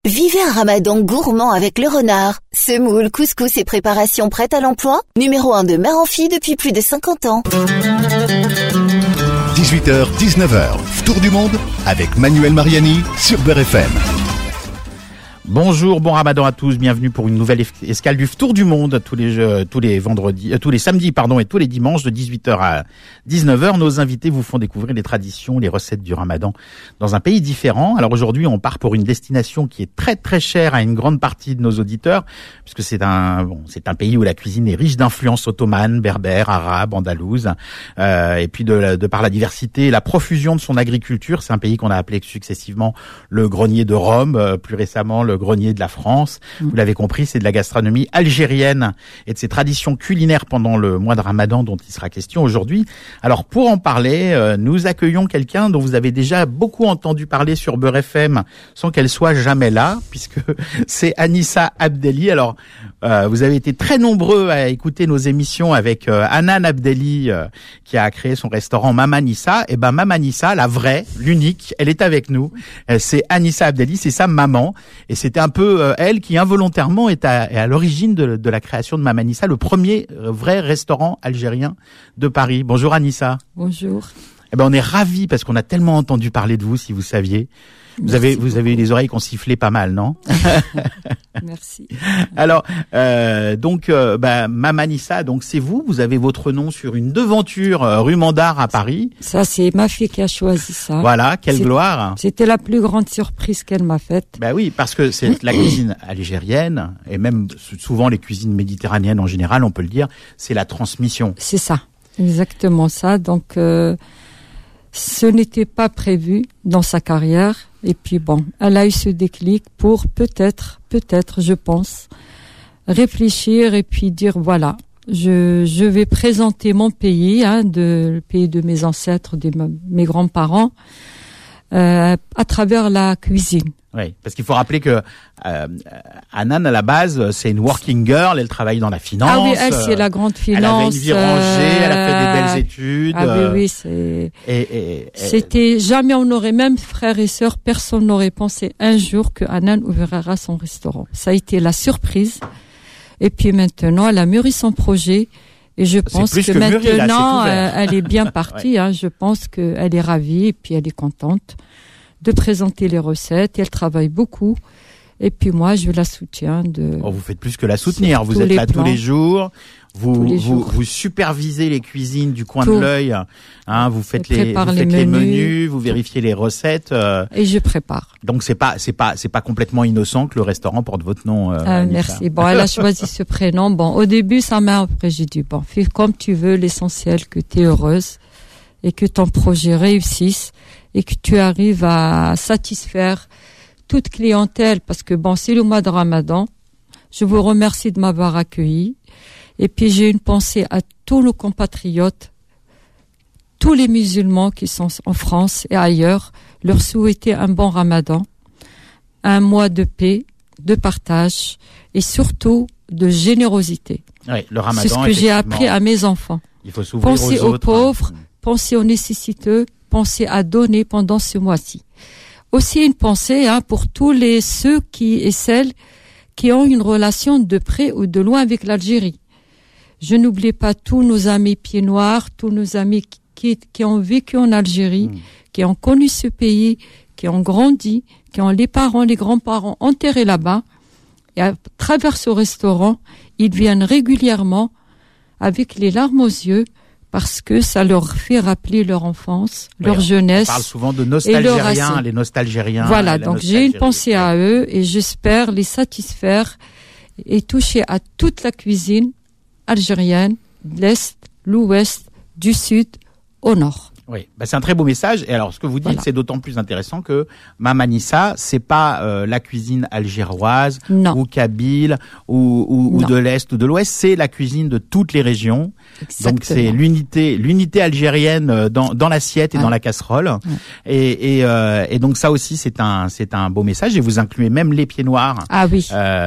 Vivez un ramadan gourmand avec le renard. Semoule, couscous et préparations prêtes à l'emploi. Numéro 1 de mère en fille depuis plus de 50 ans. 18h, 19h, Tour du Monde avec Manuel Mariani sur Beurre FM. Bonjour, bon ramadan à tous, bienvenue pour une nouvelle escale du Tour du Monde tous les vendredis, tous les samedis et tous les dimanches de 18h à 19h. Nos invités vous font découvrir les traditions, les recettes du ramadan dans un pays différent. Alors aujourd'hui, on part pour une destination qui est très très chère à une grande partie de nos auditeurs, puisque c'est un pays où la cuisine est riche d'influences ottomanes, berbères, arabes, andalouses, et puis de par la diversité et la profusion de son agriculture. C'est un pays qu'on a appelé successivement le grenier de Rome, plus récemment le grenier de la France. Vous l'avez compris, c'est de la gastronomie algérienne et de ses traditions culinaires pendant le mois de Ramadan dont il sera question aujourd'hui. Alors pour en parler, nous accueillons quelqu'un dont vous avez déjà beaucoup entendu parler sur Beurre FM sans qu'elle soit jamais là, puisque c'est Anissa Abdelli. Alors vous avez été très nombreux à écouter nos émissions avec Hanan Abdelli qui a créé son restaurant Mamanissa. Et ben Mamanissa, la vraie, l'unique, elle est avec nous. C'est Anissa Abdelli, c'est sa maman. Et c'était un peu elle qui involontairement est à l'origine de la création de Mamanissa, le premier vrai restaurant algérien de Paris. Bonjour Anissa. Bonjour. Eh ben on est ravis parce qu'on a tellement entendu parler de vous, si vous saviez. Vous avez eu les oreilles qu'on sifflait pas mal, non? Merci. Alors, Mamanissa, donc c'est vous avez votre nom sur une devanture rue Mandar à Paris. Ça, c'est ma fille qui a choisi ça. Voilà, quelle gloire. C'était la plus grande surprise qu'elle m'a faite. Ben oui, parce que c'est la cuisine algérienne, et même souvent les cuisines méditerranéennes en général, on peut le dire, c'est la transmission. C'est ça, exactement ça. Donc, ce n'était pas prévu dans sa carrière. Et puis bon, elle a eu ce déclic pour peut-être, je pense, réfléchir et puis dire voilà, je vais présenter mon pays, le pays de mes ancêtres, de mes grands-parents, à travers la cuisine. Oui, parce qu'il faut rappeler que Hanan, à la base, c'est une working girl, elle travaille dans la finance. Ah oui, elle, c'est la grande finance. Elle avait une vie rangée, elle a fait des belles études. Ah oui, c'est... C'était jamais, on aurait, même frères et sœurs, personne n'aurait pensé un jour que Hanan ouvrira son restaurant. Ça a été la surprise. Et puis maintenant, elle a mûri son projet. Et je pense que maintenant, elle est bien partie. Ouais. Je pense qu'elle est ravie et puis elle est contente de présenter les recettes. Et elle travaille beaucoup. Et puis moi, je la soutiens. Vous faites plus que la soutenir. Vous êtes là tous les jours. Vous supervisez les cuisines du coin de l'œil. Vous faites les menus, vous vérifiez les recettes. Et je prépare. Donc c'est pas complètement innocent que le restaurant porte votre nom. Merci. Bon, elle a choisi ce prénom. Bon, au début, ça m'a, après j'ai dit bon, fais comme tu veux. L'essentiel que tu es heureuse et que ton projet réussisse et que tu arrives à satisfaire toute clientèle, parce que bon, c'est le mois de Ramadan. Je vous remercie de m'avoir accueilli. Et puis j'ai une pensée à tous nos compatriotes, tous les musulmans qui sont en France et ailleurs, leur souhaiter un bon Ramadan, un mois de paix, de partage et surtout de générosité. Oui, le Ramadan, c'est ce que j'ai appris à mes enfants. Il faut s'ouvrir pensez aux pauvres, pensez aux nécessiteux, pensez à donner pendant ce mois-ci. Aussi une pensée pour tous ceux et celles qui ont une relation de près ou de loin avec l'Algérie. Je n'oublie pas tous nos amis pieds noirs, tous nos amis qui ont vécu en Algérie, qui ont connu ce pays, qui ont grandi, qui ont les parents, les grands-parents enterrés là-bas. Et à travers ce restaurant, ils viennent régulièrement avec les larmes aux yeux, parce que ça leur fait rappeler leur enfance, leur jeunesse. On parle souvent de nostalgériens, les nostalgériens. Voilà, donc j'ai une pensée à eux et j'espère les satisfaire et toucher à toute la cuisine algérienne, de l'Est, l'Ouest, du Sud, au Nord. Oui, c'est un très beau message. Et alors, ce que vous dites, c'est d'autant plus intéressant que Mamanissa, c'est pas la cuisine algéroise ou kabyle ou de l'Est ou de l'Ouest, c'est la cuisine de toutes les régions. Exactement. Donc c'est l'unité algérienne dans l'assiette et dans la casserole. Et donc ça aussi c'est un beau message. Et vous incluez même les pieds noirs. Ah oui.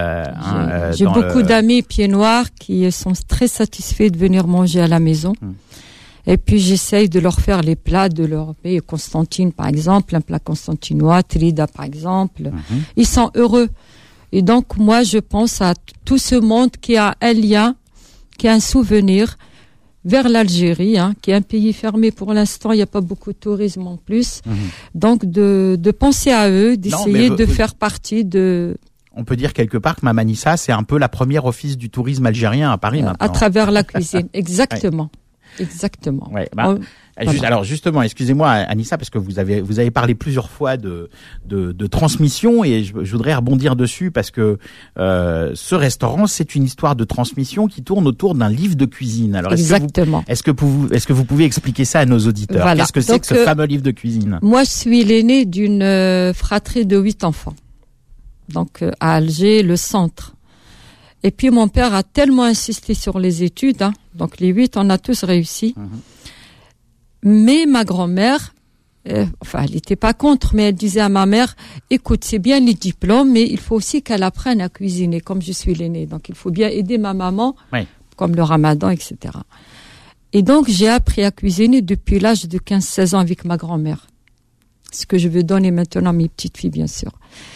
J'ai beaucoup d'amis pieds noirs qui sont très satisfaits de venir manger à la maison. Et puis j'essaye de leur faire les plats de leur pays. Constantine, par exemple, un plat constantinois, Trida, par exemple. Ils sont heureux. Et donc, moi, je pense à tout ce monde qui a un lien, qui a un souvenir vers l'Algérie, qui est un pays fermé pour l'instant. Il n'y a pas beaucoup de tourisme en plus. Donc, de penser à eux, d'essayer de faire partie de... On peut dire quelque part que Mama Nissa, c'est un peu la première office du tourisme algérien à Paris maintenant. À travers la cuisine, exactement. Ouais. Exactement. Ouais, voilà. Alors justement, excusez-moi Anissa, parce que vous avez parlé plusieurs fois de transmission, et je voudrais rebondir dessus parce que ce restaurant, c'est une histoire de transmission qui tourne autour d'un livre de cuisine. Alors exactement. Est-ce que vous pouvez expliquer ça à nos auditeurs? Voilà. Qu'est-ce que c'est que ce fameux livre de cuisine? Moi, je suis l'aînée d'une fratrie de 8 enfants. Donc à Alger, le centre. Et puis mon père a tellement insisté sur les études, donc les 8, on a tous réussi. Mais ma grand-mère, elle n'était pas contre, mais elle disait à ma mère, écoute, c'est bien les diplômes, mais il faut aussi qu'elle apprenne à cuisiner, comme je suis l'aînée. Donc il faut bien aider ma maman, comme le ramadan, etc. Et donc j'ai appris à cuisiner depuis l'âge de 15-16 ans avec ma grand-mère. Ce que je veux donner maintenant à mes petites filles, bien sûr.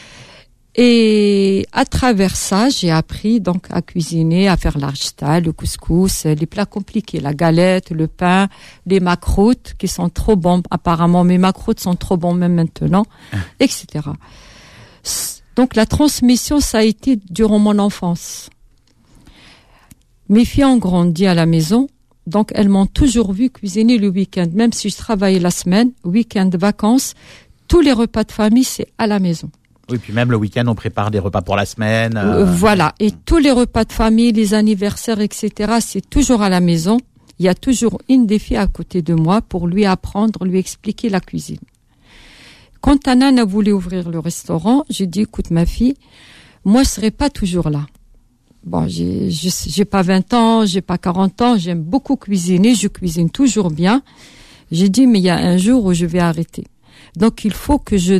Et à travers ça, j'ai appris donc à cuisiner, à faire l'arjta, le couscous, les plats compliqués, la galette, le pain, les makroutes qui sont trop bons. Apparemment, mes makroutes sont trop bons même maintenant, etc. Donc la transmission, ça a été durant mon enfance. Mes filles ont grandi à la maison, donc elles m'ont toujours vu cuisiner le week-end. Même si je travaillais la semaine, week-end, vacances, tous les repas de famille, c'est à la maison. Oui, puis même le week-end, on prépare des repas pour la semaine. Voilà. Et tous les repas de famille, les anniversaires, etc., c'est toujours à la maison. Il y a toujours une des filles à côté de moi pour lui apprendre, lui expliquer la cuisine. Quand Anan a voulu ouvrir le restaurant, j'ai dit, écoute, ma fille, moi, je serai pas toujours là. Bon, j'ai pas 20 ans, j'ai pas 40 ans, j'aime beaucoup cuisiner, je cuisine toujours bien. J'ai dit, mais il y a un jour où je vais arrêter. Donc, il faut que je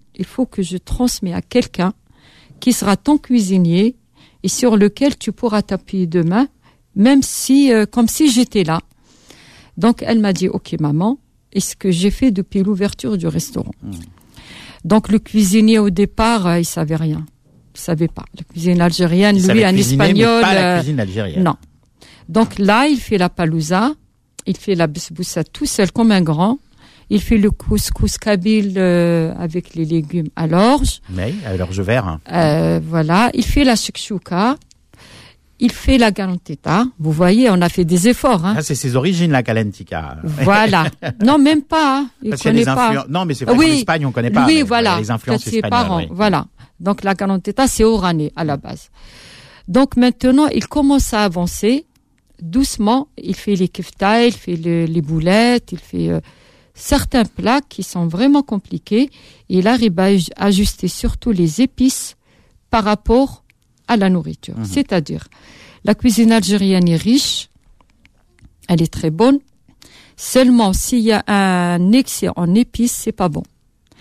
transmets à quelqu'un qui sera ton cuisinier et sur lequel tu pourras t'appuyer demain, même si, comme si j'étais là. Donc, elle m'a dit, OK, maman, et ce que j'ai fait depuis l'ouverture du restaurant. Donc, le cuisinier, au départ, il savait rien. Il savait pas. La cuisine algérienne, lui, un espagnol. Mais pas la cuisine algérienne. Non. Donc, là, il fait la palouza, il fait la besboussa tout seul comme un grand. Il fait le couscous kabyle avec les légumes à l'orge. Mais à l'orge vert. Voilà. Il fait la chouchouka. Il fait la galanteta. Vous voyez, on a fait des efforts. Ah, c'est ses origines, la galantica. Voilà. Non, même pas. Il connaît pas. Non, mais c'est vrai qu'en Espagne, on connaît pas. Oui, voilà. Les influences espagnoles. Parents, oui. Voilà. Donc, la galanteta, c'est orané à la base. Donc, maintenant, il commence à avancer. Doucement, il fait les kefta, il fait les boulettes, il fait... certains plats qui sont vraiment compliqués, et il arrive à ajuster surtout les épices par rapport à la nourriture. C'est-à-dire, la cuisine algérienne est riche, elle est très bonne, seulement s'il y a un excès en épices, c'est pas bon.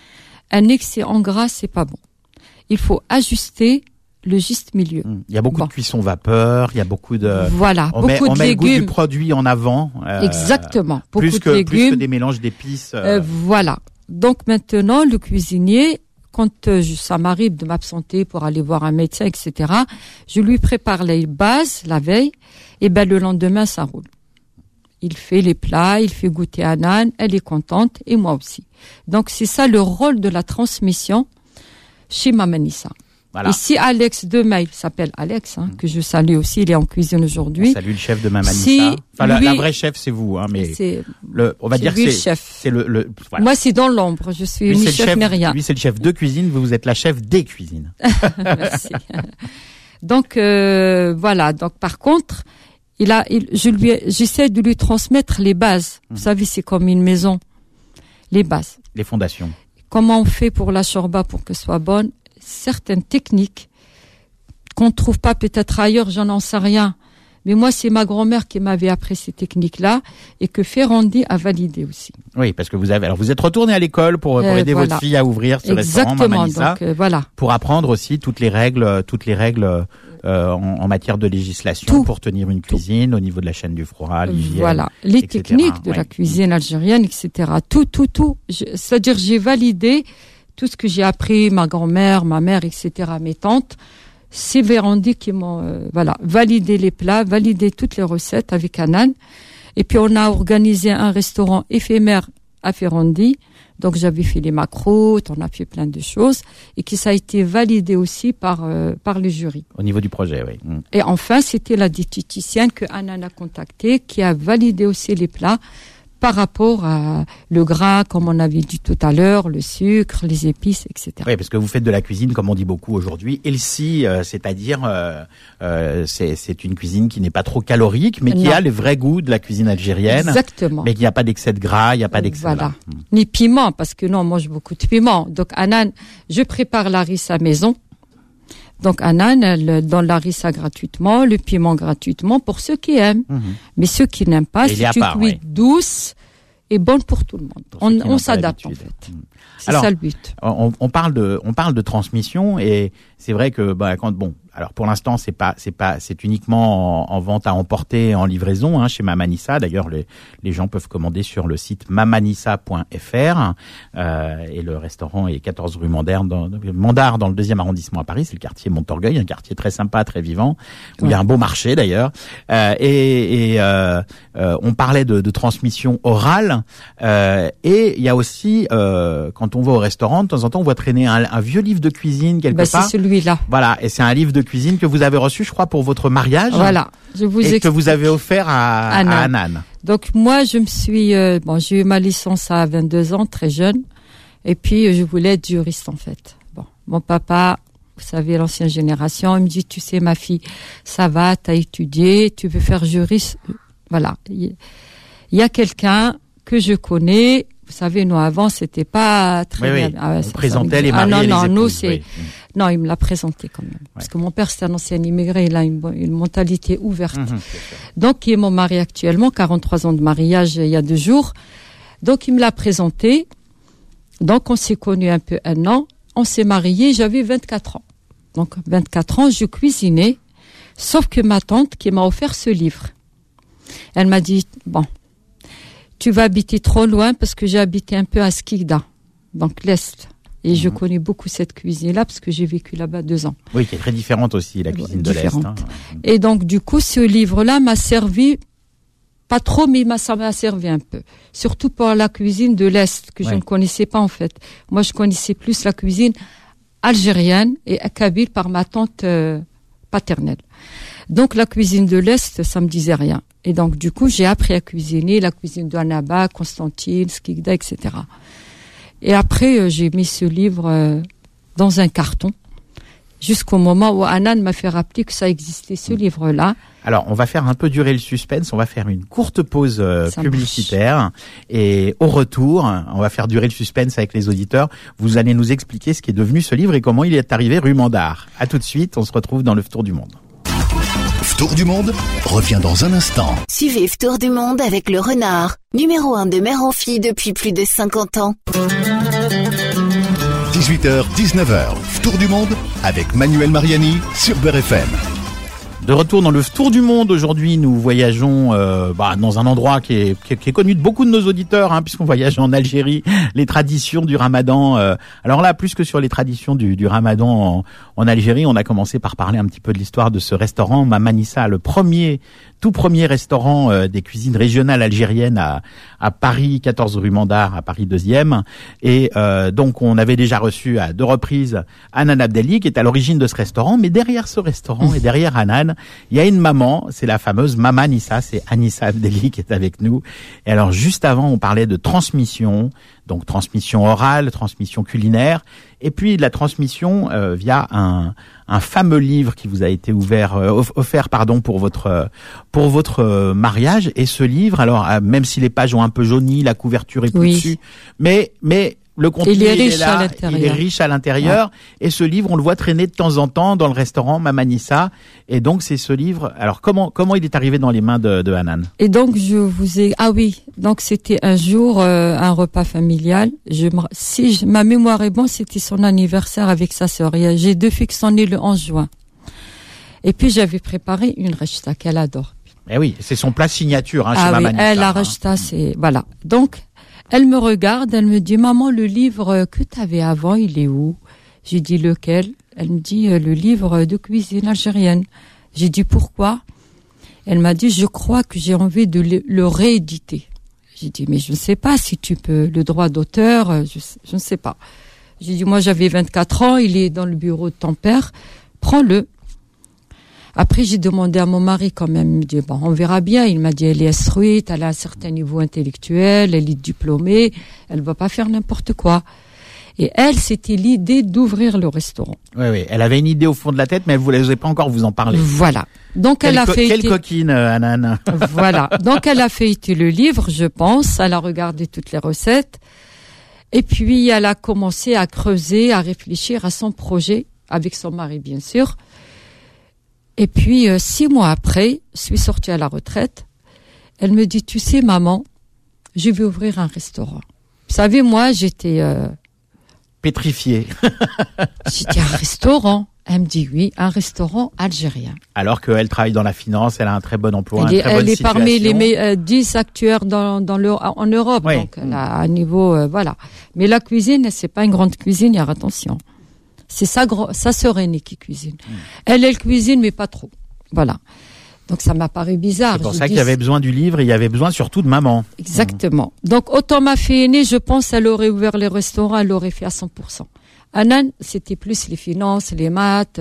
Un excès en gras, c'est pas bon. Il faut ajuster le juste milieu. Il y a beaucoup de cuisson vapeur, il y a beaucoup de... Voilà, on beaucoup de met légumes. Le goût du produit en avant. Exactement. Plus que des mélanges d'épices. Voilà. Donc maintenant, le cuisinier, quand ça m'arrive de m'absenter pour aller voir un médecin, etc., je lui prépare les bases la veille, et ben le lendemain, ça roule. Il fait les plats, il fait goûter à Nan, elle est contente, et moi aussi. Donc c'est ça le rôle de la transmission chez Mama Nissa. Voilà. Ici, Alex demain, il s'appelle Alex, que je salue aussi, il est en cuisine aujourd'hui. Salut le chef de Mama Nissa. Enfin, la vraie chef, c'est vous, mais on va dire que c'est le voilà. Moi, c'est dans l'ombre, je suis ni chef ni rien. Lui, c'est le chef de cuisine, vous êtes la chef des cuisines. Merci. Donc, voilà. Donc, par contre, j'essaie de lui transmettre les bases. Vous savez, c'est comme une maison. Les bases. Les fondations. Comment on fait pour la shorba pour qu'elle soit bonne? Certaines techniques qu'on ne trouve pas peut-être ailleurs, j'en sais rien. Mais moi, c'est ma grand-mère qui m'avait appris ces techniques-là et que Ferrandi a validé aussi. Oui, parce que vous êtes retourné à l'école pour aider votre fille à ouvrir ce restaurant Mama Nissa. Donc, voilà. Pour apprendre aussi toutes les règles en matière de législation Tout. pour tenir une cuisine au niveau de la chaîne du froid, l'hygiène. Voilà, les etc. techniques de la cuisine algérienne, etc. Tout. C'est-à-dire, j'ai validé tout ce que j'ai appris, ma grand-mère, ma mère, etc., mes tantes. C'est Vérandi qui m'ont validé les plats, validé toutes les recettes avec Hanan. Et puis on a organisé un restaurant éphémère à Ferrandi. Donc j'avais fait les macroutes, on a fait plein de choses et qui ça a été validé aussi par le jury. Au niveau du projet, oui. Et enfin, c'était la diététicienne que Hanan a contactée qui a validé aussi les plats par rapport à le gras, comme on avait dit tout à l'heure, le sucre, les épices, etc. Oui, parce que vous faites de la cuisine, comme on dit beaucoup aujourd'hui, healthy, c'est-à-dire c'est une cuisine qui n'est pas trop calorique, mais qui a les vrais goûts de la cuisine algérienne. Exactement. Mais qu'il n'y a pas d'excès de gras, il n'y a pas d'excès de ni piment, parce que non, on mange beaucoup de piment. Donc Hanan, je prépare la harissa maison. Donc Hanan, elle donne la harissa gratuitement, le piment gratuitement pour ceux qui aiment. Mais ceux qui n'aiment pas, c'est une cuite douce et bonne pour tout le monde. On s'adapte en fait. C'est ça le but. On parle de transmission et c'est vrai que alors pour l'instant c'est uniquement en vente à emporter, en livraison chez Mamanissa. D'ailleurs les gens peuvent commander sur le site mamanissa.fr et le restaurant est 14 rue Mandar dans le 2e arrondissement à Paris. C'est le quartier Montorgueil, un quartier très sympa, très vivant où il y a un beau marché d'ailleurs. On parlait de transmission orale et il y a aussi quand on va au restaurant de temps en temps on voit traîner un vieux livre de cuisine quelque part. C'est celui-là. Voilà, et c'est un livre de cuisine que vous avez reçu, je crois, pour votre mariage. Voilà, je vous explique. Que vous avez offert à Hanan. Donc moi, je me suis, j'ai eu ma licence à 22 ans, très jeune, et puis je voulais être juriste en fait. Bon, mon papa, vous savez, l'ancienne génération, il me dit, tu sais, ma fille, ça va, t'as étudié, tu veux faire juriste. Voilà, il y a quelqu'un que je connais. Vous savez, nous avant, c'était pas très bien. On présentait les mariés et les épouses. Non, il me l'a présenté quand même. Ouais. Parce que mon père, c'est un ancien immigré, il a une mentalité ouverte. Donc, il est mon mari actuellement, 43 ans de mariage il y a 2 jours. Donc, il me l'a présenté. Donc, on s'est connus un peu 1 an. On s'est mariés, j'avais 24 ans. Donc, 24 ans, je cuisinais. Sauf que ma tante qui m'a offert ce livre, elle m'a dit, tu vas habiter trop loin parce que j'ai habité un peu à Skikda, donc l'Est. Et je connais beaucoup cette cuisine-là parce que j'ai vécu là-bas 2 ans. Oui, qui est très différente aussi, la cuisine de l'Est. Et donc, du coup, ce livre-là m'a servi, pas trop, mais ça m'a servi un peu. Surtout pour la cuisine de l'Est, que je ne connaissais pas en fait. Moi, je connaissais plus la cuisine algérienne et kabyle par ma tante paternelle. Donc, la cuisine de l'Est, ça me disait rien. Et donc, du coup, j'ai appris à cuisiner la cuisine de Annaba, Constantine, Skikda, etc. Et après, j'ai mis ce livre dans un carton jusqu'au moment où Hanan m'a fait rappeler que ça existait, ce livre-là. Alors, on va faire un peu durer le suspense. On va faire une courte pause publicitaire. Et au retour, on va faire durer le suspense avec les auditeurs. Vous allez nous expliquer ce qui est devenu ce livre et comment il est arrivé rue Mandar. À tout de suite, on se retrouve dans le Tour du Monde. Tour du Monde revient dans un instant. Suivez Tour du Monde avec le renard, numéro 1 de mère en fille depuis plus de 50 ans. 18h, 19h, Tour du Monde avec Manuel Mariani sur Beurre FM. De retour dans le Tour du Monde, aujourd'hui nous voyageons dans un endroit qui est connu de beaucoup de nos auditeurs, puisqu'on voyage en Algérie, les traditions du Ramadan. Alors là, plus que sur les traditions du Ramadan en Algérie, on a commencé par parler un petit peu de l'histoire de ce restaurant Mamanissa, le tout premier restaurant des cuisines régionales algériennes à Paris, 14 rue Mandar, à Paris 2e. Et donc on avait déjà reçu à 2 reprises Hanan Abdelli, qui est à l'origine de ce restaurant. Mais derrière ce restaurant et derrière Hanan, il y a une maman, c'est la fameuse Mamanissa, c'est Anissa Abdelli qui est avec nous. Et alors juste avant, on parlait de transmission, donc transmission orale, transmission culinaire, et puis de la transmission via un fameux livre qui vous a été offert pour votre mariage. Et ce livre, alors même si les pages ont un peu jauni, la couverture est plus dessus, mais le contenu il est riche à l'intérieur. Et ce livre, on le voit traîner de temps en temps dans le restaurant Mamanissa. Et donc c'est ce livre. Alors comment il est arrivé dans les mains de Hanan? Et donc donc c'était un jour un repas familial. Ma mémoire est bonne, c'était son anniversaire avec sa sœur. J'ai 2 filles qui sont nées le 11 juin. Et puis j'avais préparé une rechta qu'elle adore. Eh oui, c'est son plat signature, chez Ah oui, Maman Nissa, la rechta, c'est voilà. Donc elle me regarde, elle me dit maman, le livre que tu avais avant, il est où? J'ai dit lequel? Elle me dit le livre de cuisine algérienne. J'ai dit pourquoi? Elle m'a dit je crois que j'ai envie de le rééditer. J'ai dit mais je ne sais pas si tu peux, le droit d'auteur, je ne sais pas. J'ai dit moi j'avais 24 ans, il est dans le bureau de ton père, prends-le. Après, j'ai demandé à mon mari quand même, il me dit, bon, on verra bien. Il m'a dit, elle est instruite, elle a un certain niveau intellectuel, elle est diplômée, elle va pas faire n'importe quoi. Et elle, c'était l'idée d'ouvrir le restaurant. Oui, elle avait une idée au fond de la tête, mais elle ne voulait pas encore vous en parler. Voilà. Donc, elle a fait... Quelle coquine, Hanan. Voilà. Donc, elle a feuilleté le livre, je pense, elle a regardé toutes les recettes. Et puis, elle a commencé à creuser, à réfléchir à son projet, avec son mari, bien sûr. Et puis, 6 mois après, je suis sortie à la retraite. Elle me dit, tu sais, maman, je vais ouvrir un restaurant. Vous savez, moi, j'étais... pétrifiée. J'ai dit, un restaurant? Elle me dit, oui, un restaurant algérien. Alors qu'elle travaille dans la finance, elle a un très bon emploi, elle est parmi les 10 actuaires en Europe. Oui. Donc, elle a un niveau... voilà. Mais la cuisine, c'est pas une grande cuisinière, attention. C'est sa sœur aînée qui cuisine. Elle cuisine, mais pas trop. Voilà. Donc, ça m'a paru bizarre. C'est pour ça qu'il y avait besoin du livre et il y avait besoin surtout de maman. Exactement. Donc, autant ma fille aînée, je pense, elle aurait ouvert les restaurants, elle l'aurait fait à 100%. Anan, c'était plus les finances, les maths.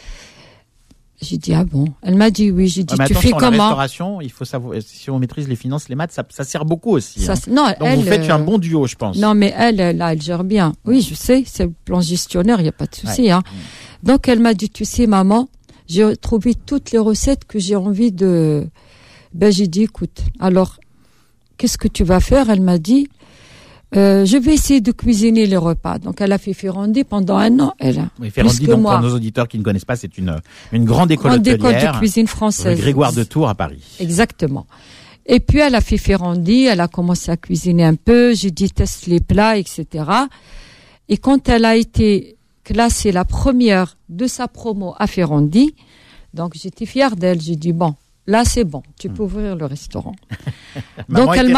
J'ai dit, ah bon? Elle m'a dit oui. J'ai dit, tu fais comment? La restauration, il faut savoir, si on maîtrise les finances, les maths, ça sert beaucoup aussi. Non, donc, vous faites un bon duo, je pense. Non, mais elle gère bien. Oui, je sais, c'est le plan gestionnaire, il n'y a pas de souci, ouais. Donc, elle m'a dit, tu sais, maman, j'ai trouvé toutes les recettes que j'ai envie de... j'ai dit, écoute, alors, qu'est-ce que tu vas faire? Elle m'a dit, je vais essayer de cuisiner les repas. Donc, elle a fait Ferrandi pendant 1 an, elle. Oui, Ferrandi, donc, pour nos auditeurs qui ne connaissent pas, c'est une grande école hôtelière. Grande école de cuisine française. Grégoire de Tours à Paris. Exactement. Et puis, elle a fait Ferrandi, elle a commencé à cuisiner un peu, j'ai dit, teste les plats, etc. Et quand elle a été classée la première de sa promo à Ferrandi, donc j'étais fière d'elle, j'ai dit, bon, là, c'est bon, tu peux ouvrir le restaurant. Donc, elle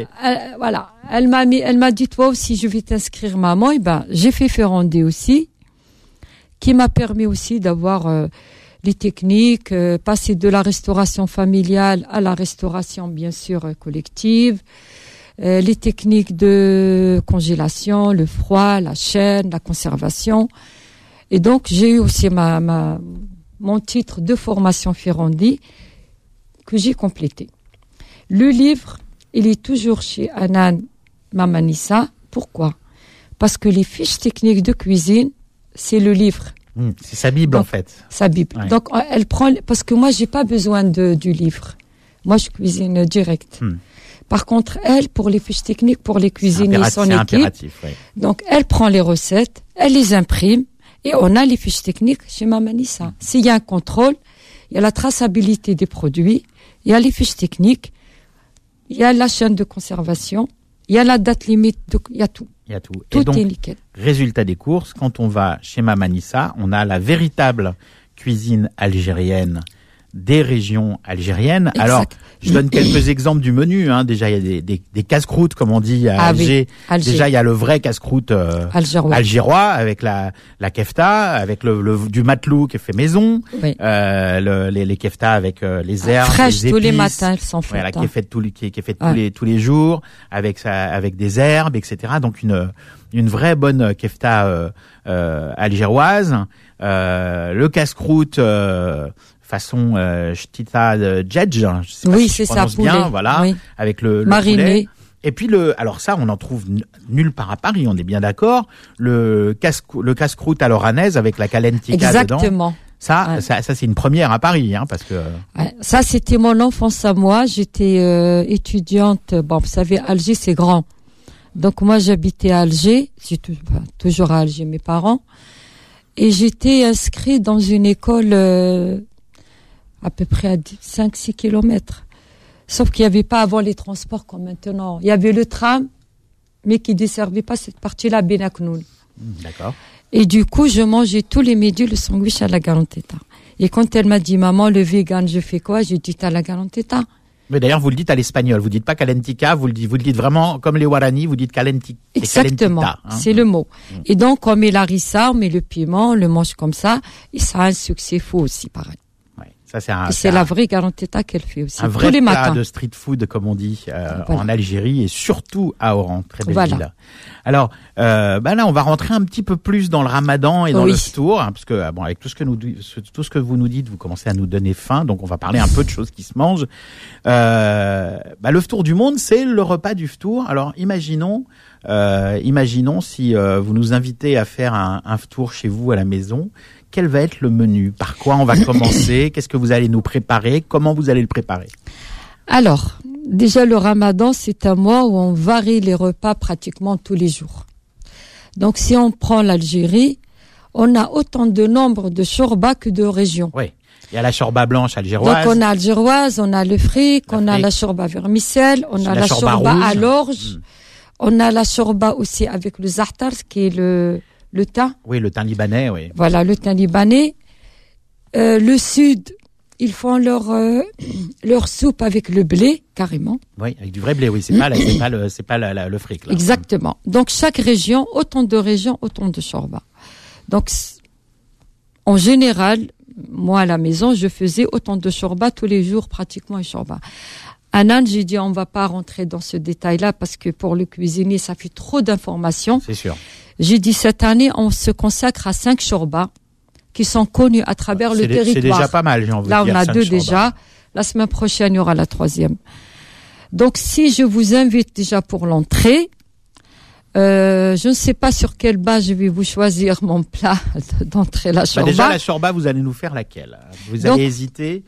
m'a dit, toi aussi, je vais t'inscrire, maman. Et j'ai fait Ferrandi aussi, qui m'a permis aussi d'avoir les techniques, passer de la restauration familiale à la restauration, bien sûr, collective, les techniques de congélation, le froid, la chaîne, la conservation. Et donc, j'ai eu aussi mon titre de formation Ferrandi, que j'ai complété. Le livre, il est toujours chez Hanan Maman Nissa. Pourquoi? Parce que les fiches techniques de cuisine, c'est le livre. C'est sa Bible, donc, en fait. Sa Bible. Ouais. Donc, elle prend... Parce que moi, j'ai pas besoin du livre. Moi, je cuisine direct. Par contre, elle, pour les fiches techniques, pour les cuisiner son équipe. Impératif, ouais. Donc, elle prend les recettes, elle les imprime, et on a les fiches techniques chez Maman Nissa. S'il y a un contrôle, il y a la traçabilité des produits, il y a les fiches techniques, il y a la chaîne de conservation, il y a la date limite, il y a tout. Il y a tout. Tout et donc, est nickel. Résultat des courses, quand on va chez Maman Nissa, on a la véritable cuisine algérienne des régions algériennes. Exact. Alors, je donne quelques exemples du menu. Déjà, il y a des casse-croûtes, comme on dit à Alger. Oui, déjà, il y a le vrai casse-croûte algérois avec la kefta, avec du matelou qui est fait maison, oui. Les kefta avec les herbes, fraîches, les épices, tous les matins, elles sont faites. Voilà, qui est faite tous les jours, avec des herbes, etc. Donc une vraie bonne kefta algéroise. Le casse-croûte façon Shtita Djedj, je sais pas si je prononce poulet. Bien, voilà, oui. avec le mariné. Poulet. Et puis alors ça, on en trouve nulle part à Paris, on est bien d'accord. Le casse-croûte à l'oranaise avec la calentica Exactement. Dedans. Ça, c'est une première à Paris, parce que. Ouais, ça, c'était mon enfance à moi. J'étais étudiante. Bon, vous savez, Alger, c'est grand. Donc moi, j'habitais à Alger. J'ai toujours à Alger, mes parents. Et j'étais inscrite dans une école à peu près à 5-6 kilomètres. Sauf qu'il n'y avait pas avant les transports comme maintenant. Il y avait le tram, mais qui ne desservait pas cette partie-là, Benaknoun. D'accord. Et du coup, je mangeais tous les midis le sandwich à la galanteta. Et quand elle m'a dit, maman, le vegan, je fais quoi? J'ai dit, t'as la garanteta. Mais d'ailleurs, vous le dites à l'espagnol. Vous dites pas calentica, vous le dites vraiment comme les Guarani, vous dites calenti. Exactement. C'est le mot. Et donc, on met la harissa, on met le piment, on le mange comme ça. Et ça a un succès fou aussi, pareil. Ouais. Ça, c'est la vraie garanteta qu'elle fait aussi. Un vrai tous les plat matins. de street food, comme on dit, Voilà. en Algérie et surtout à Oran. Très belle Voilà. ville. Alors, là, on va rentrer un petit peu plus dans le Ramadan et dans Oui. le ftour, hein, parce que avec tout ce que vous nous dites, vous commencez à nous donner faim. Donc, on va parler un peu de choses qui se mangent. Le ftour du monde, c'est le repas du ftour. Alors, imaginons si vous nous invitez à faire un ftour chez vous à la maison. Quel va être le menu? Par quoi on va commencer? Qu'est-ce que vous allez nous préparer? Comment vous allez le préparer? Alors, déjà le Ramadan, c'est un mois où on varie les repas pratiquement tous les jours. Donc, si on prend l'Algérie, on a autant de nombre de shorba que de régions. Oui. Il y a la shorba blanche algéroise. Donc, on a algéroise, on a le fric, on a la shorba vermicelle, on a la shorba à l'orge, on a la shorba aussi avec le za'atar, qui est le thym. Oui, le thym libanais, oui. Voilà, le thym libanais. Le sud, ils font leur soupe avec le blé, carrément. Oui, avec du vrai blé, oui. C'est pas le fric, là. Exactement. Donc, chaque région, autant de régions, autant de shorba. Donc, en général, moi, à la maison, je faisais autant de shorba tous les jours, pratiquement, une shorba. À Nantes, j'ai dit, on va pas rentrer dans ce détail-là parce que pour le cuisinier, ça fait trop d'informations. C'est sûr. J'ai dit, cette année, on se consacre à 5 shorbas qui sont connus à travers le territoire. C'est déjà pas mal, j'ai envie de dire. Là, on a 5 2 shorbas. déjà. La semaine prochaine, il y aura la 3e. Donc, si je vous invite déjà pour l'entrée, je ne sais pas sur quelle base je vais vous choisir mon plat d'entrée, la shorba. Déjà, la shorba, vous allez nous faire laquelle? Vous allez hésiter.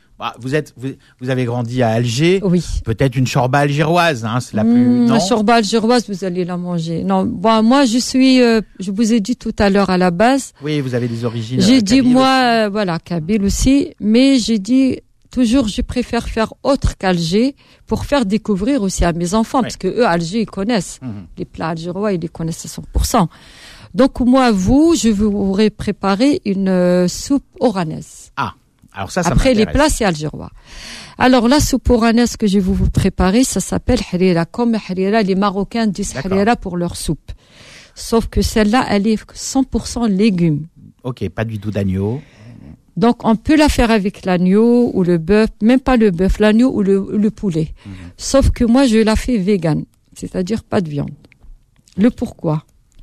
Vous avez grandi à Alger. Oui. Peut-être une shorba algéroise, hein, c'est la plus, non? La shorba algéroise, vous allez la manger. Non, bon, moi, je vous ai dit tout à l'heure à la base. Oui, vous avez des origines. J'ai dit, kabyles moi, voilà, kabyle aussi, mais j'ai dit, toujours, je préfère faire autre qu'Alger pour faire découvrir aussi à mes enfants, parce que eux, Alger, ils connaissent. Les plats algérois, ils les connaissent à 100%. Donc, moi, je vous aurais préparé une soupe oranaise. Ah. Alors ça après, les m'intéresse. plats, c'est algérois. Alors, la soupe oranaise que je vais vous préparer, ça s'appelle harira. Comme harira, les Marocains disent harira pour leur soupe. Sauf que celle-là, elle est 100% légumes. Ok, pas du tout d'agneau. Donc, on peut la faire avec l'agneau ou le bœuf, même pas le bœuf, l'agneau ou le poulet. Sauf que moi, je la fais vegan, c'est-à-dire pas de viande. Le pourquoi?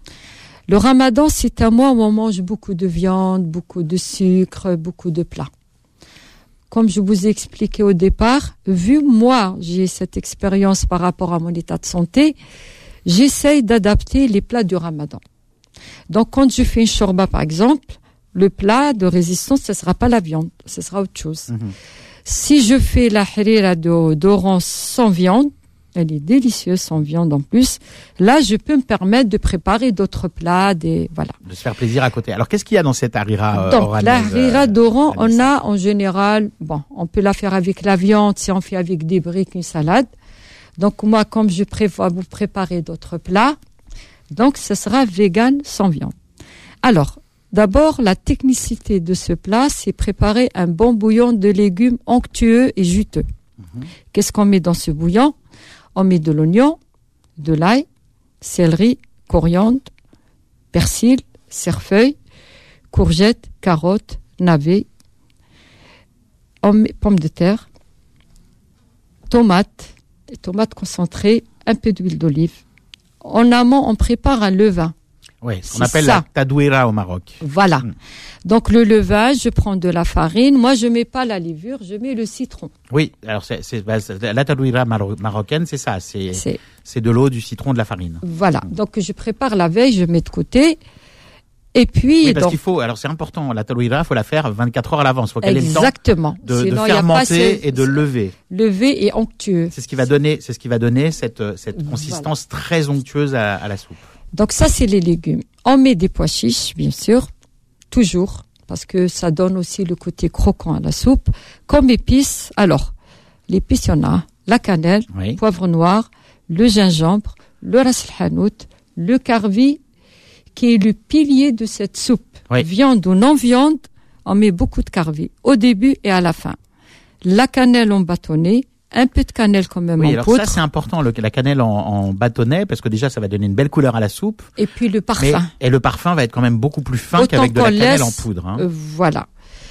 Le Ramadan, c'est un mois où on mange beaucoup de viande, beaucoup de sucre, beaucoup de plats. Comme je vous ai expliqué au départ, vu moi, j'ai cette expérience par rapport à mon état de santé, j'essaye d'adapter les plats du Ramadan. Donc, quand je fais une shorba, par exemple, le plat de résistance, ce sera pas la viande, ce sera autre chose. Si je fais la harira d'orange sans viande, elle est délicieuse sans viande en plus. Là, je peux me permettre de préparer d'autres plats, voilà. De se faire plaisir à côté. Alors, qu'est-ce qu'il y a dans cette harira Donc, oranaise? la harira d'oran, on a en général, on peut la faire avec la viande, si on fait avec des briques, une salade. Donc, moi, comme je prévois vous préparer d'autres plats, donc, ce sera vegan sans viande. Alors, d'abord, la technicité de ce plat, c'est préparer un bon bouillon de légumes onctueux et juteux. Qu'est-ce qu'on met dans ce bouillon? On met de l'oignon, de l'ail, céleri, coriandre, persil, cerfeuil, courgettes, carottes, navets, on met pommes de terre, tomates concentrées, un peu d'huile d'olive. En amont, on prépare un levain. Oui, ce qu'on appelle la tadouira au Maroc. Voilà. Donc, le levain, je prends de la farine. Moi, je mets pas la levure, je mets le citron. Oui, alors la tadouira marocaine, c'est ça. C'est de l'eau, du citron, de la farine. Voilà. Donc, je prépare la veille, je mets de côté. Et puis, oui, parce qu'il faut, alors c'est important, la tadouira, il faut la faire 24 heures à l'avance. Il faut qu'elle ait le temps de fermenter et de lever. Lever et onctueux. C'est ce qui va donner cette consistance très onctueuse à la soupe. Donc ça, c'est les légumes. On met des pois chiches, bien sûr, toujours, parce que ça donne aussi le côté croquant à la soupe. Comme épices, alors, l'épice, il y en a, la cannelle, poivre noir, le gingembre, le ras el hanout, le carvi, qui est le pilier de cette soupe. Viande ou non viande, on met beaucoup de carvi au début et à la fin. La cannelle en bâtonnet, un peu de cannelle quand même oui, en alors poudre. ça c'est important, la cannelle en bâtonnet, parce que déjà ça va donner une belle couleur à la soupe. Et puis le parfum. Et le parfum va être quand même beaucoup plus fin Autant qu'avec de la qu'on cannelle laisse, en poudre. Hein. Voilà.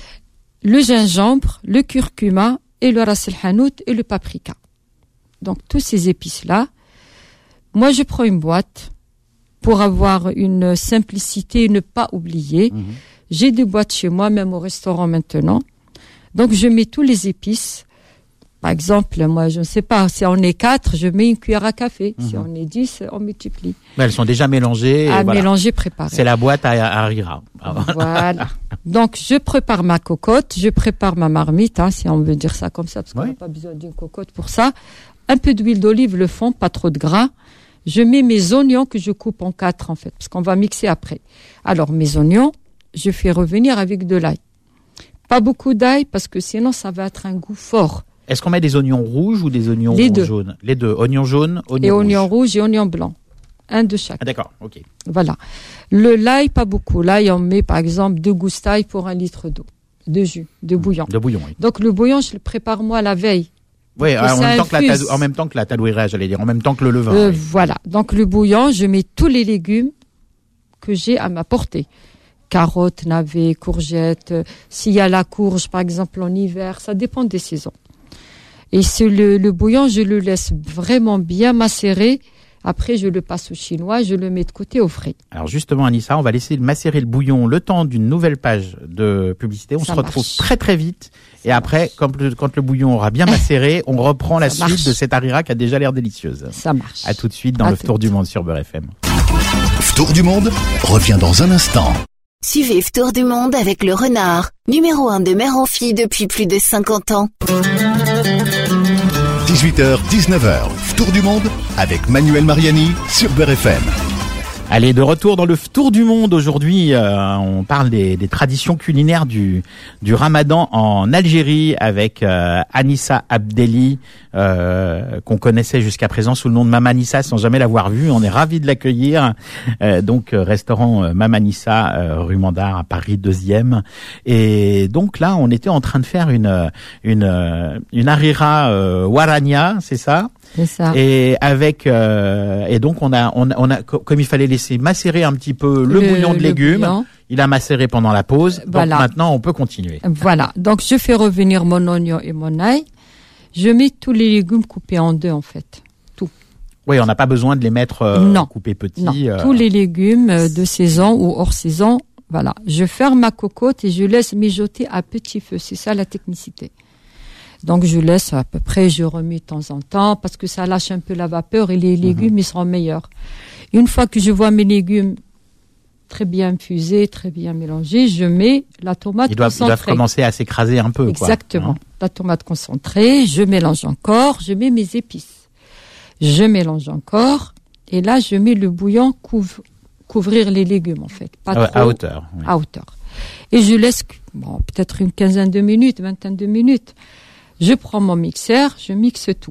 Le gingembre, le curcuma et le ras el hanout et le paprika. Donc tous ces épices-là. Moi je prends une boîte pour avoir une simplicité et ne pas oublier. J'ai des boîtes chez moi, même au restaurant maintenant. Donc je mets tous les épices. Par exemple, moi je ne sais pas, si on est 4, je mets une cuillère à café. Si on est 10, on multiplie. Mais elles sont déjà mélangées. Mélanger, préparer. C'est la boîte à rira. Voilà. Donc je prépare ma cocotte, je prépare ma marmite, si on veut dire ça comme ça, parce qu'on n'a pas besoin d'une cocotte pour ça. Un peu d'huile d'olive, le fond, pas trop de gras. Je mets mes oignons que je coupe en 4 en fait, parce qu'on va mixer après. Alors mes oignons, je fais revenir avec de l'ail. Pas beaucoup d'ail, parce que sinon ça va être un goût fort. Est-ce qu'on met des oignons rouges ou des oignons jaunes? Les deux. Oignons jaunes, oignons rouges et oignons blancs. Un de chaque. Ah d'accord, ok. Voilà. L'ail, pas beaucoup. L'ail, on met par exemple 2 gousses d'ail pour 1 litre d'eau. De jus, de bouillon. De bouillon, oui. Donc le bouillon, je le prépare moi la veille. Oui, en même temps que la talouira, j'allais dire, en même temps que le levain. Voilà. Donc le bouillon, je mets tous les légumes que j'ai à ma portée. Carottes, navets, courgettes. S'il y a la courge, par exemple, en hiver, ça dépend des saisons. Et le bouillon, je le laisse vraiment bien macérer. Après, je le passe au chinois, je le mets de côté au frais. Alors justement, Anissa, on va laisser macérer le bouillon le temps d'une nouvelle page de publicité. On se retrouve très très vite. Et après, quand le bouillon aura bien macéré, on reprend la suite de cette harira qui a déjà l'air délicieuse. Ça marche. À tout de suite dans le Ftour du Monde sur Beurre FM. Ftour du Monde revient dans un instant. Suivez Ftour du Monde avec le renard, numéro 1 de mère en fille depuis plus de 50 ans. 18h, 19h, Ftour du Monde avec Manuel Mariani sur Beurre FM. Allez, de retour dans le Ftour du Monde. Aujourd'hui, on parle des traditions culinaires du Ramadan en Algérie avec Anissa Abdelli, qu'on connaissait jusqu'à présent sous le nom de Mama Anissa sans jamais l'avoir vue. On est ravis de l'accueillir. Donc, restaurant Mama Anissa, rue Mandar à Paris 2e. Et donc là, on était en train de faire une harira warania, c'est ça? C'est ça. Et avec et donc on a comme il fallait laisser macérer un petit peu le bouillon de légumes, bouillon. Il a macéré pendant la pause. Voilà. Donc maintenant on peut continuer. Voilà. Donc je fais revenir mon oignon et mon ail. Je mets tous les légumes coupés en 2 en fait. Tout. Oui, on n'a pas besoin de les mettre coupés petits. Non. Tous les légumes de saison ou hors saison. Voilà. Je ferme ma cocotte et je laisse mijoter à petit feu. C'est ça la technicité. Donc je laisse à peu près, je remue de temps en temps parce que ça lâche un peu la vapeur et les légumes ils seront meilleurs. Une fois que je vois mes légumes très bien infusés, très bien mélangés, je mets la tomate concentrée. Ils doivent commencer à s'écraser un peu. Exactement. La tomate concentrée, je mélange encore, je mets mes épices. Je mélange encore et là je mets le bouillon couvrir les légumes en fait. Pas trop, à hauteur. Oui. À hauteur. Et je laisse peut-être une quinzaine de minutes, vingtaine de minutes. Je prends mon mixeur, je mixe tout.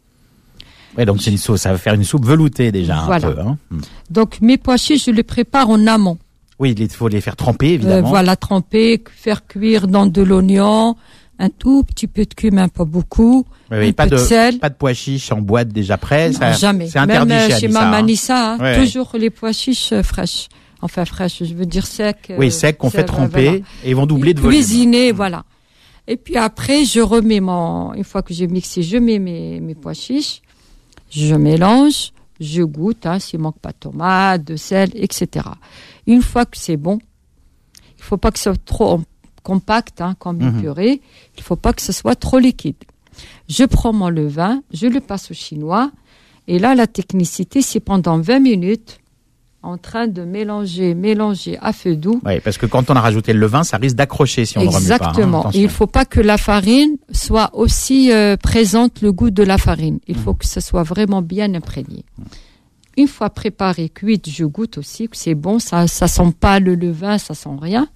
Ouais, donc c'est une sauce, ça va faire une soupe veloutée déjà voilà. Un peu. Hein. Donc mes pois chiches, je les prépare en amont. Oui, il faut les faire tremper évidemment. Voilà, tremper, faire cuire dans de l'oignon, un tout petit peu de cumin, pas beaucoup. Oui, pas de sel. Pas de pois chiches en boîte déjà prêts. Non, jamais. C'est interdit même chez Mama Anissa, ouais. Toujours les pois chiches fraîches. Enfin fraîches, je veux dire secs. Oui, secs qu'on fait tremper voilà. Et ils vont doubler de volume. Cuisiner, voilà. Et puis après, je remets une fois que j'ai mixé, je mets mes pois chiches, je mélange, je goûte, s'il manque pas de tomate, de sel, etc. Une fois que c'est bon, il faut pas que ce soit trop compact, comme une purée, il faut pas que ce soit trop liquide. Je prends mon levain, je le passe au chinois, et là, la technicité, c'est pendant 20 minutes, en train de mélanger à feu doux. Oui, parce que quand on a rajouté le levain, ça risque d'accrocher si on ne remue pas. Exactement. Il ne faut pas que la farine soit aussi présente le goût de la farine. Il faut que ce soit vraiment bien imprégné. Une fois préparé, cuite, je goûte aussi que c'est bon. Ça sent pas le levain, ça sent rien.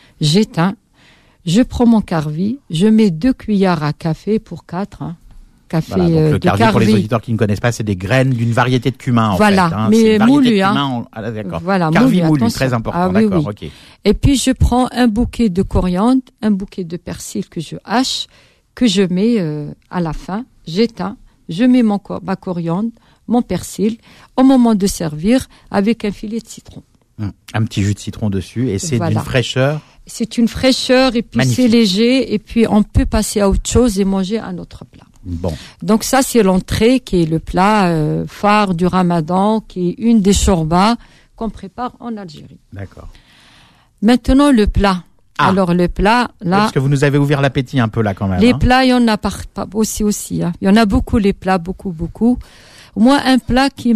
J'éteins. Je prends mon carvi. Je mets 2 cuillères à café pour 4. café Voilà, donc le de karvi, pour les karvi. auditeurs qui ne connaissent pas, c'est des graines d'une variété de cumin, en Voilà, fait. Hein. mais C'est une variété moulu, de hein. cumin, Ah, d'accord. Voilà, Karvi moulu, moulu, attention. très important, Ah oui, d'accord, oui. ok. Et puis je prends un bouquet de coriandre, un bouquet de persil que je hache, que je mets à la fin, j'éteins, je mets ma coriandre, mon persil, au moment de servir, avec un filet de citron. Un petit jus de citron dessus, et c'est Voilà. d'une fraîcheur. C'est une fraîcheur, et puis Magnifique. c'est léger, et puis on peut passer à autre chose et manger un autre plat. Bon. Donc ça, c'est l'entrée qui est le plat phare du Ramadan, qui est une des shorbas qu'on prépare en Algérie. D'accord. Maintenant, le plat. Ah. Alors, le plat, là, Parce que vous nous avez ouvert l'appétit un peu là quand même. les hein. plats, il y en a aussi. Hein. Il y en a beaucoup, les plats, beaucoup. Moi, un plat qui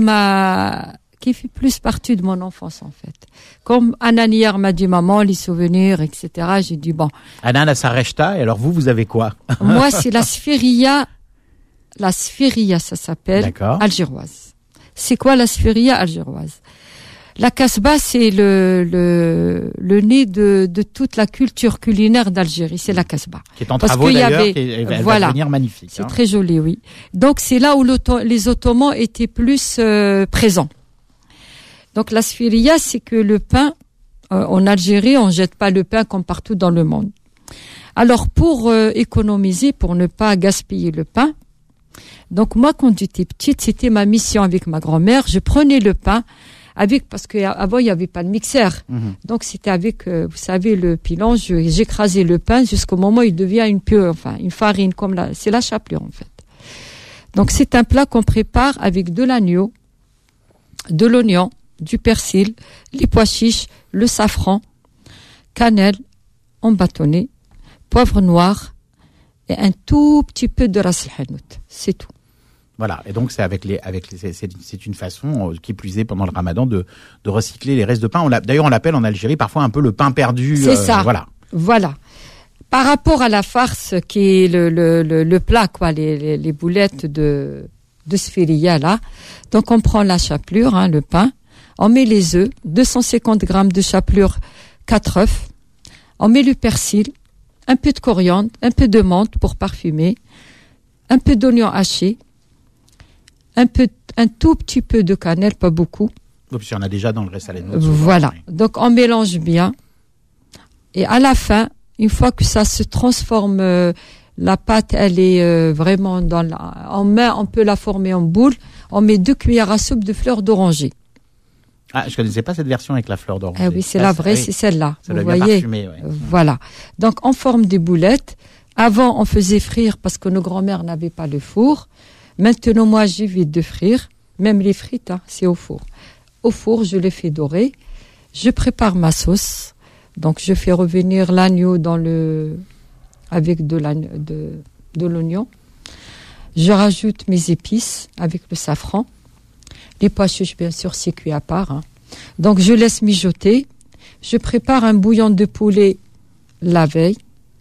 fait plus partie de mon enfance, en fait. Comme Anan hier m'a dit, maman, les souvenirs, etc. J'ai dit, bon. Anan a sa rechta, et alors vous avez quoi? Moi, c'est la sphériya. La sphériya, ça s'appelle. D'accord. Algéroise. C'est quoi la sphériya algéroise? La kasbah, c'est le nez de toute la culture culinaire d'Algérie. C'est la kasbah. Qui est en Parce travaux qu'il y d'ailleurs, avait- elle va voilà. devenir magnifique. C'est hein. très joli, oui. Donc, c'est là où les Ottomans étaient plus présents. Donc, la sphériya, c'est que le pain, en Algérie, on jette pas le pain comme partout dans le monde. Alors, pour économiser, pour ne pas gaspiller le pain, donc moi, quand j'étais petite, c'était ma mission avec ma grand-mère. Je prenais le pain parce qu'avant, il n'y avait pas de mixeur. Mhm. Donc, c'était avec, vous savez, le pilon, j'écrasais le pain jusqu'au moment où il devient une farine, c'est la chapelure, en fait. Donc, c'est un plat qu'on prépare avec de l'agneau, de l'oignon, du persil, les pois chiches, le safran, cannelle, en bâtonnet, poivre noir et un tout petit peu de ras el hanout. C'est tout. Voilà. Et donc c'est c'est une façon, qui plus est pendant le Ramadan, de recycler les restes de pain. D'ailleurs, on l'appelle en Algérie parfois un peu le pain perdu. C'est ça. Voilà. Par rapport à la farce qui est le plat, quoi, les boulettes de sphériya, là. Donc, on prend la chapelure, hein, le pain. On met les œufs, 250 grammes de chapelure, 4 œufs. On met le persil, un peu de coriandre, un peu de menthe pour parfumer, un peu d'oignon haché, un tout petit peu de cannelle, pas beaucoup. Puis on a déjà dans le ressaleno. Voilà. Donc, on mélange bien. Et à la fin, une fois que ça se transforme, la pâte, elle est vraiment on peut la former en boule. On met 2 cuillères à soupe de fleurs d'oranger. Ah, je connaissais pas cette version avec la fleur d'oranger. Ah oui, c'est la vraie, c'est celle-là. Ça vous doit bien voyez. parfumer, ouais. Voilà. Donc, on forme des boulettes. Avant, on faisait frire parce que nos grands-mères n'avaient pas le four. Maintenant, moi, j'évite de frire. Même les frites, hein, c'est au four. Au four, je les fais dorer. Je prépare ma sauce. Donc, je fais revenir l'agneau avec de l'oignon. Je rajoute mes épices avec le safran. Les pois chiches, bien sûr, c'est cuit à part. Hein. Donc, je laisse mijoter. Je prépare un bouillon de poulet la veille.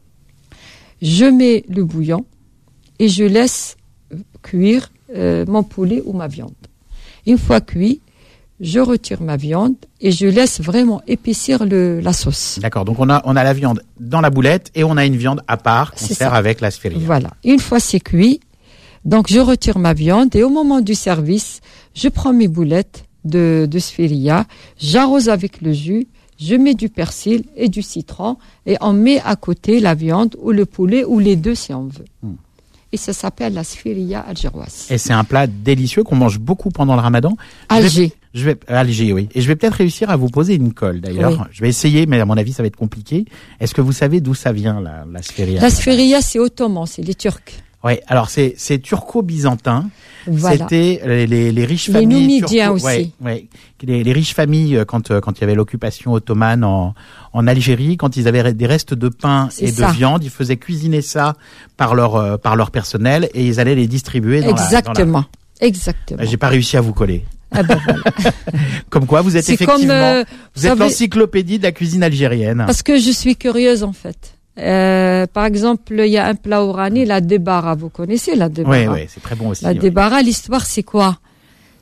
Je mets le bouillon et je laisse cuire mon poulet ou ma viande. Une fois cuit, je retire ma viande et je laisse vraiment épaissir la sauce. D'accord. Donc on a la viande dans la boulette et on a une viande à part qu'on C'est sert ça. avec la sphériya. Voilà. Une fois c'est cuit, donc je retire ma viande et au moment du service, je prends mes boulettes de sphériya, j'arrose avec le jus, je mets du persil et du citron et on met à côté la viande ou le poulet ou les deux si on veut. Et ça s'appelle la sphériya algéroise. Et c'est un plat délicieux qu'on mange beaucoup pendant le Ramadan. Alger. Alger, oui. Et je vais peut-être réussir à vous poser une colle, d'ailleurs. Oui. Je vais essayer, mais à mon avis, ça va être compliqué. Est-ce que vous savez d'où ça vient, la sphériya? La sphériya, c'est ottoman, c'est les Turcs. Oui, alors c'est turco-byzantin. Voilà. C'était les riches Les familles Numidiens turco- aussi. Ouais. Les riches familles quand il y avait l'occupation ottomane en Algérie, quand ils avaient des restes de pain C'est et ça. de viande, ils faisaient cuisiner ça par leur personnel et ils allaient les distribuer dans Exactement. la... Exactement. J'ai pas réussi à vous coller. Ah ben voilà. Comme quoi, vous êtes C'est effectivement, comme, vous êtes savez- l'encyclopédie de la cuisine algérienne. Parce que je suis curieuse en fait. Par exemple, il y a un plat ourani, la débara. Vous connaissez la débara? Oui, c'est très bon aussi. La ouais. débara, l'histoire c'est quoi?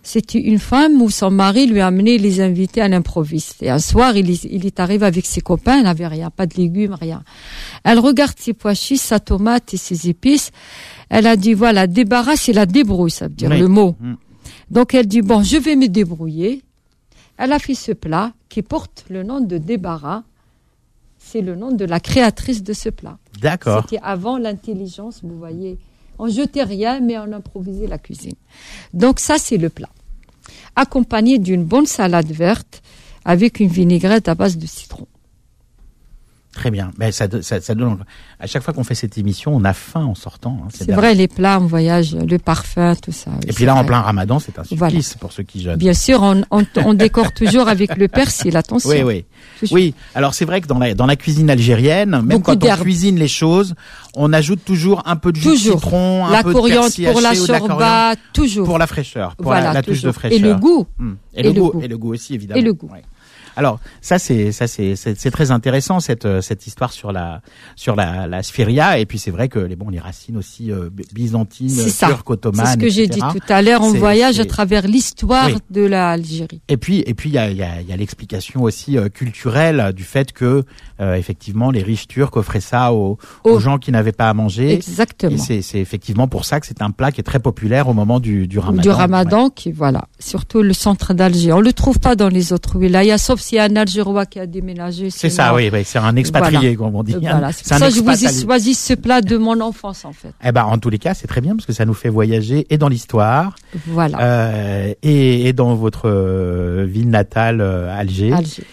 C'était une femme où son mari lui a amené les invités à l'improviste. Et un soir, il est arrivé avec ses copains, il n'avait rien, pas de légumes, rien. Elle regarde ses pois chiches, sa tomate et ses épices. Elle a dit, voilà, débarrasse et la débrouille, ça veut dire le mot. Donc elle dit, bon, je vais me débrouiller. Elle a fait ce plat qui porte le nom de débarras. C'est le nom de la créatrice de ce plat. D'accord. C'était avant l'intelligence, vous voyez. On jetait rien, mais on improvisait la cuisine. Donc ça, c'est le plat. Accompagné d'une bonne salade verte avec une vinaigrette à base de citron. Très bien. Ben, ça donne. À chaque fois qu'on fait cette émission, on a faim en sortant. Hein. C'est vrai, les plats en voyage, le parfum, tout ça. Et puis là, en plein Ramadan, c'est un supplice pour ceux qui jeûnent. Bien sûr, on décore toujours avec le persil, attention. Oui. Oui. Alors c'est vrai que dans la cuisine algérienne, même quand on cuisine les choses, on ajoute toujours un peu de jus de citron, un peu de persil haché pour la shorba, toujours. Pour la fraîcheur, pour la touche de fraîcheur. Et le goût. Et le goût aussi, évidemment. Et le goût. Ouais. Alors ça c'est très intéressant cette histoire sur la sphiria, et puis c'est vrai que les racines aussi byzantines, turques, ottomanes, c'est ce que j'ai dit tout à l'heure. On voyage à travers l'histoire de l'Algérie. Et puis il y a l'explication aussi culturelle du fait que effectivement les riches Turcs offraient ça aux gens qui n'avaient pas à manger. Exactement. Et c'est effectivement pour ça que c'est un plat qui est très populaire au moment du Ramadan. Du Ramadan, qui surtout le centre d'Alger. On le trouve pas dans les autres wilayas, sauf s'il y a un Algérois qui a déménagé. C'est ça, oui, c'est un expatrié, comme on dit. Voilà. C'est pour ça que je vous ai choisi ce plat de mon enfance, en fait. Eh ben, en tous les cas, c'est très bien parce que ça nous fait voyager et dans l'histoire. Voilà. Et dans votre ville natale, Alger.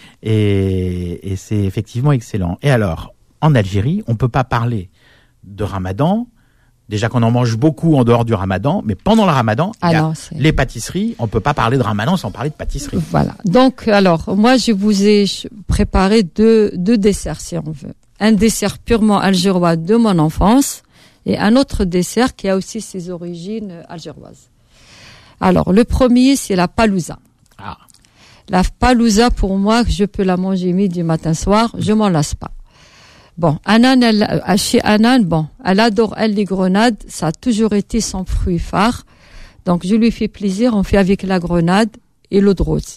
Et c'est effectivement excellent. Et alors, en Algérie, on peut pas parler de Ramadan. Déjà qu'on en mange beaucoup en dehors du Ramadan, mais pendant le Ramadan, il y a les pâtisseries. On peut pas parler de Ramadan sans parler de pâtisserie. Voilà. Donc, alors, moi, je vous ai préparé deux desserts, si on veut. Un dessert purement algérois de mon enfance et un autre dessert qui a aussi ses origines algéroises. Alors, le premier, c'est la palouza. Ah. La palouza, pour moi, je peux la manger midi, matin, soir. Je m'en lasse pas. Bon, chez Anan, elle adore, les grenades. Ça a toujours été son fruit phare. Donc, je lui fais plaisir. On fait avec la grenade et l'eau de rose.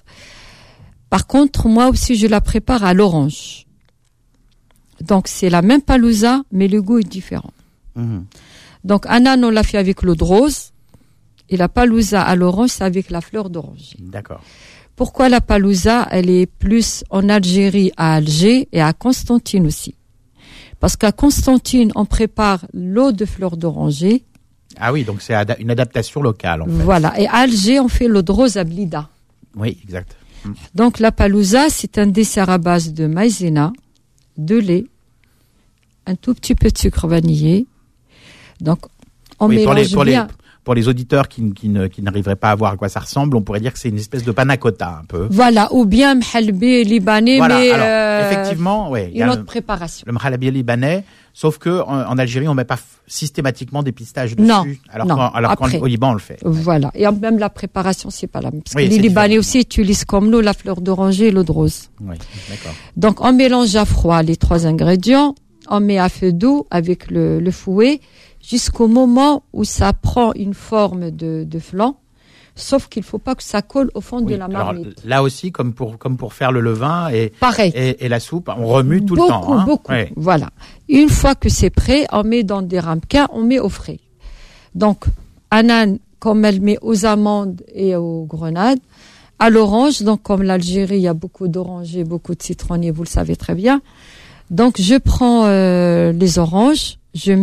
Par contre, moi aussi, je la prépare à l'orange. Donc, c'est la même palouza, mais le goût est différent. Donc, Anan, on l'a fait avec l'eau de rose. Et la palouza à l'orange, c'est avec la fleur d'oranger. D'accord. Pourquoi la palouza, elle est plus en Algérie, à Alger et à Constantine aussi? Parce qu'à Constantine, on prépare l'eau de fleur d'oranger. Ah oui, donc c'est une adaptation locale, en fait. Voilà. Et à Alger, on fait l'eau de rose à blida. Oui, exact. Donc la palouza, c'est un dessert à base de maïzena, de lait, un tout petit peu de sucre vanillé. Donc, on mélange bien. Pour les auditeurs qui n'arriveraient pas à voir à quoi ça ressemble, on pourrait dire que c'est une espèce de panna cotta, un peu. Voilà, ou bien mhalbi libanais, voilà, mais alors, effectivement, une autre préparation. Le mhalbi libanais, sauf que en Algérie, on met pas systématiquement des pistaches Non, dessus, alors qu'au Liban, on le fait. Voilà, et même la préparation, c'est pas la même. Parce que les c'est Libanais aussi utilisent comme nous la fleur d'oranger et l'eau de rose. Oui, d'accord. Donc, on mélange à froid les trois ingrédients, on met à feu doux avec le fouet, jusqu'au moment où ça prend une forme de flan, sauf qu'il faut pas que ça colle au fond de la marmite. Alors, là aussi, comme pour faire le levain et la soupe, on remue tout le temps. Beaucoup. Ouais. Voilà. Une fois que c'est prêt, on met dans des ramequins, on met au frais. Donc, Anan, comme elle met aux amandes et aux grenades, à l'orange, donc comme l'Algérie, il y a beaucoup d'orangers, beaucoup de citronniers, vous le savez très bien. Donc, je prends les oranges,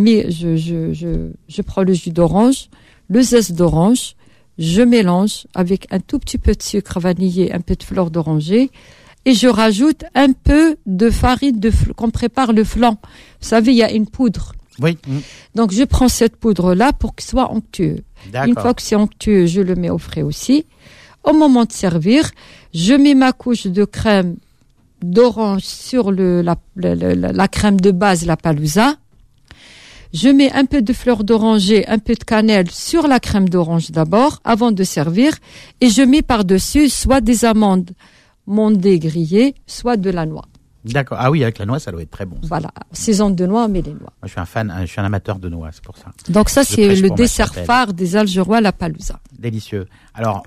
je prends le jus d'orange, le zeste d'orange, je mélange avec un tout petit peu de sucre vanillé, un peu de fleur d'oranger, et je rajoute un peu de farine qu'on prépare le flan. Vous savez, il y a une poudre. Oui. Donc, je prends cette poudre-là pour qu'il soit onctueux. D'accord. Une fois que c'est onctueux, je le mets au frais aussi. Au moment de servir, je mets ma couche de crème d'orange sur la crème de base, la palouza. Je mets un peu de fleur d'oranger, un peu de cannelle sur la crème d'orange d'abord, avant de servir, et je mets par-dessus soit des amandes mondées grillées, soit de la noix. D'accord. Ah oui, avec la noix, ça doit être très bon. Ça. Voilà, saison de noix, mais les noix. Moi, je suis un amateur de noix, c'est pour ça. Donc ça, c'est le dessert chapelle. phare des Algerois, la palouza. Délicieux. Alors,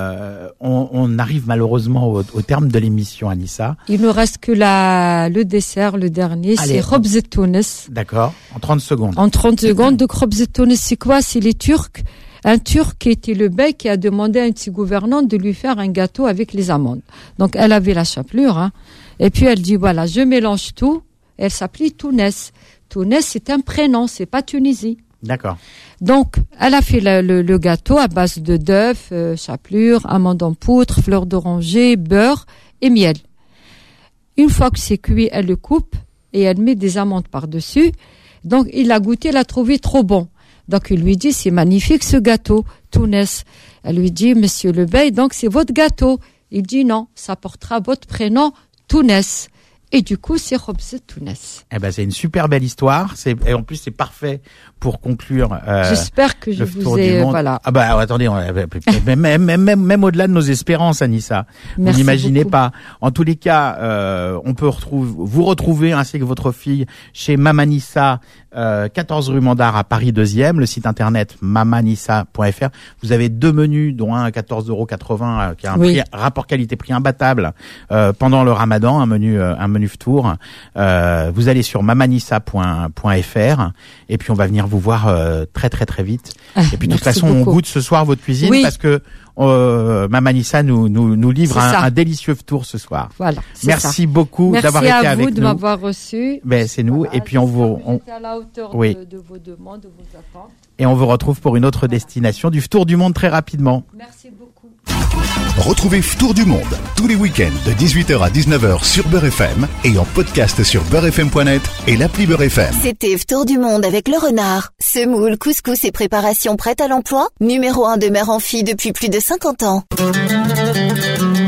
on arrive malheureusement au terme de l'émission, Anissa. Il ne reste que le dessert, le dernier, Allez, c'est khobz tounes. D'accord. En 30 secondes. En 30 secondes, de khobz tounes, c'est quoi? C'est les Turcs. Un Turc qui était le bey qui a demandé à une de ses gouvernantes de lui faire un gâteau avec les amandes. Donc, elle avait la chapelure, hein. Et puis, elle dit, voilà, je mélange tout. Elle s'appelait Tounès. Tounès, c'est un prénom, c'est pas Tunisie. D'accord. Donc, elle a fait le gâteau à base de d'œufs, chapelure, amandes en poudre, fleurs d'oranger, beurre et miel. Une fois que c'est cuit, elle le coupe et elle met des amandes par-dessus. Donc, il a goûté, il a trouvé trop bon. Donc, il lui dit, c'est magnifique ce gâteau, Tounès. Elle lui dit, monsieur le bey, donc c'est votre gâteau. Il dit, non, ça portera votre prénom, Tounès. Et du coup, c'est khobz Tounès. Eh ben, c'est une super belle histoire. Et en plus, c'est parfait pour conclure. J'espère que je vous ai, voilà. Ah bah, attendez, même au-delà de nos espérances, Anissa. Vous n'imaginez pas. En tous les cas, on peut vous retrouver ainsi que votre fille chez Mamanissa, 14 rue Mandar à Paris 2e, le site internet mamanissa.fr. Vous avez 2 menus, dont un à 14,80 €, qui a un prix, rapport qualité-prix imbattable, pendant le Ramadan, un menu Ftour. Vous allez sur mamanissa.fr et puis on va venir vous voir très très très vite. Et puis de toute façon, on goûte ce soir votre cuisine parce que Mamanissa nous livre un délicieux Ftour ce soir. Voilà. Merci beaucoup d'avoir été avec nous. Merci à vous de m'avoir reçu. Ben, c'est nous. Voilà, et puis on vous, à la hauteur de vos demandes, de vos attentes. Et on vous retrouve pour une autre destination du Ftour du Monde très rapidement. Merci beaucoup. Retrouvez Ftour du Monde tous les week-ends de 18h à 19h sur Beurre FM et en podcast sur beurrefm.net et l'appli Beurre FM. C'était Ftour du Monde avec le renard. Semoule, couscous et préparation prête à l'emploi. Numéro 1 de mère en fille depuis plus de 50 ans.